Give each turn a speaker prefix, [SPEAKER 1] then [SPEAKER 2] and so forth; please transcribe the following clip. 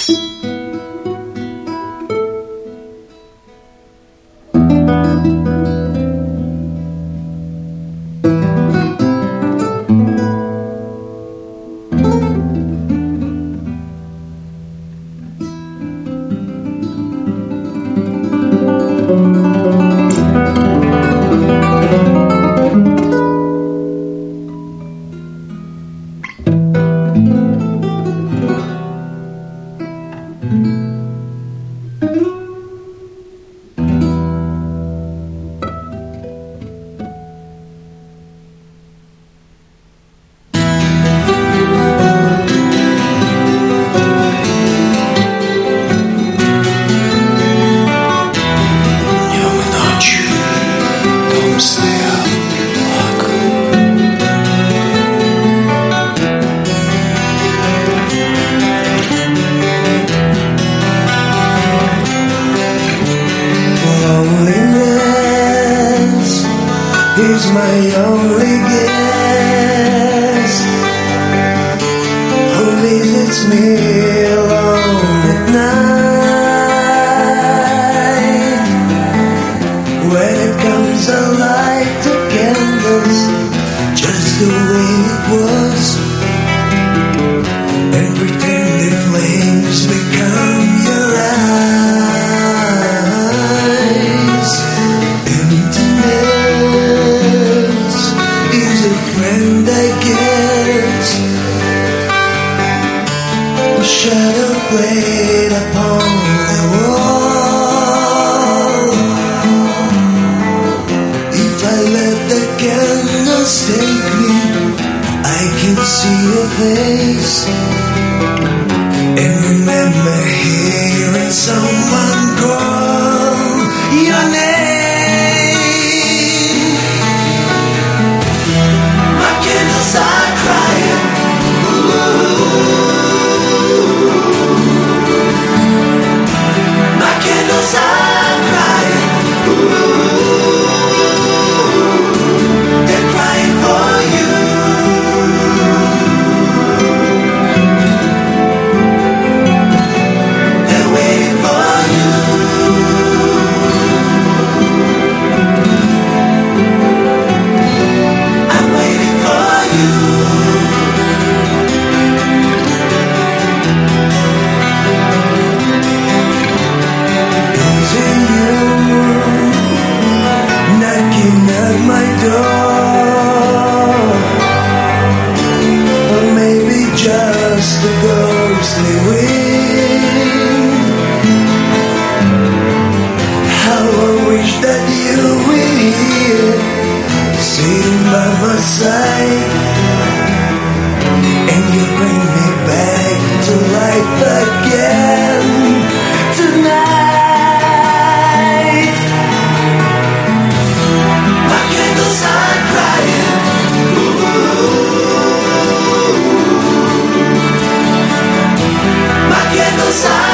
[SPEAKER 1] Is my only guess. Who visits me alone at night? When it comes, I light the candles just the way it was, and pretend the flames become your eyes. Emptiness is a friend, I guess. A shadow played upon the wall. If I let the candles take me, I can see your face and remember hearing someone call your name. My candles are crying. My candles are crying. They're crying for you. They're waiting for you. I'm waiting for you. Is it you knocking at my door? Or maybe just a ghostly wind? How I wish that you were here, sitting by my side, and you bring me back to life again tonight. My candles are crying. My candles are